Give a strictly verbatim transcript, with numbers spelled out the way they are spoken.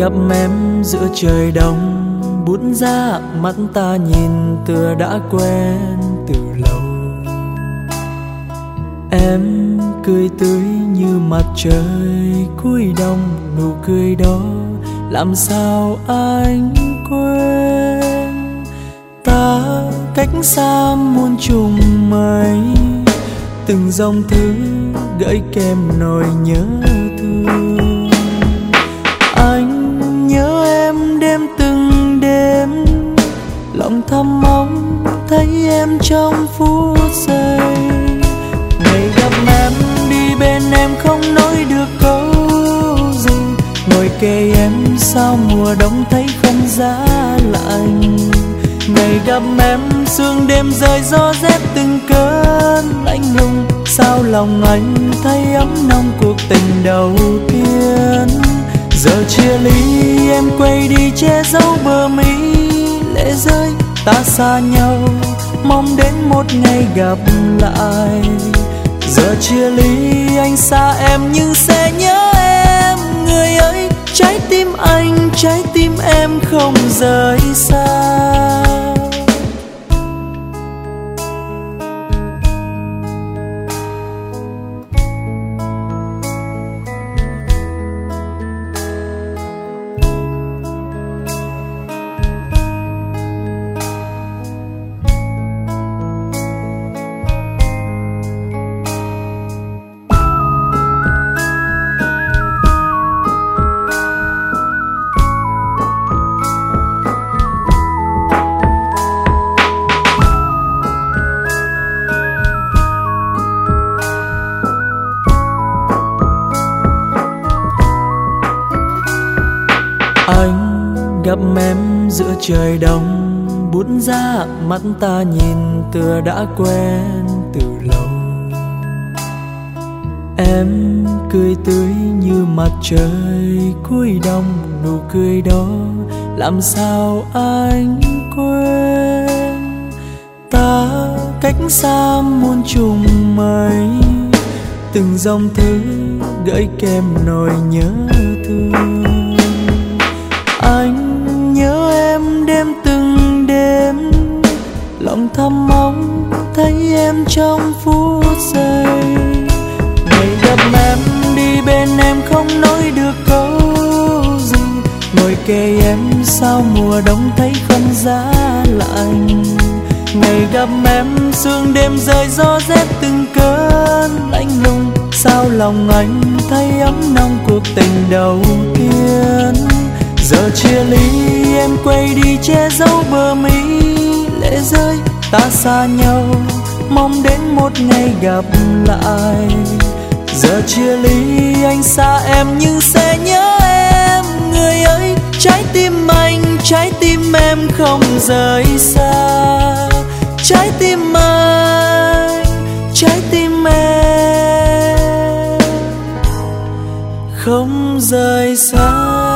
gặp em giữa trời đông, bút ra mắt ta nhìn tựa đã quen từ lâu. Em cười tươi như mặt trời cuối đông, nụ cười đó làm sao anh quên. Ta cách xa muôn trùng mây, từng dòng thư gửi kèm nỗi nhớ thương. Anh nhớ em đêm từng đêm, lòng thầm mong thấy em trong phút giây. Ngày gặp em đi bên em không nói được câu gì, ngồi kề em sao mùa đông thấy không giá lạnh. Ngày gặp em sương đêm rơi gió rét từng cơn lạnh lùng, sao lòng anh thấy ấm nồng cuộc tình đầu tiên. Giờ chia ly em quay đi che giấu bờ mi lệ rơi, ta xa nhau mong đến một ngày gặp lại. Giờ chia ly anh xa em nhưng sẽ nhớ em, người ơi trái tim anh trái tim em không rời xa. Anh gặp em giữa trời đông, bút ra mắt ta nhìn tựa đã quen từ lâu. Em cười tươi như mặt trời cuối đông, nụ cười đó làm sao anh quên. Ta cách xa muôn trùng mây, từng dòng thư gửi kèm nỗi nhớ thương. Anh nhớ em đêm từng đêm, lòng thầm mong thấy em trong phút giây. Ngày gặp em đi bên em không nói được câu gì, ngồi kề em sao mùa đông thấy không giá lạnh. Ngày gặp em sương đêm rơi gió rét từng cơn lạnh lùng, sao lòng anh thấy ấm nồng cuộc tình đầu tiên. Giờ chia ly em quay đi che giấu bờ mi lệ rơi, ta xa nhau mong đến một ngày gặp lại. Giờ chia ly anh xa em nhưng sẽ nhớ em, người ơi trái tim anh trái tim em không rời xa. Trái tim anh trái tim em không rời xa.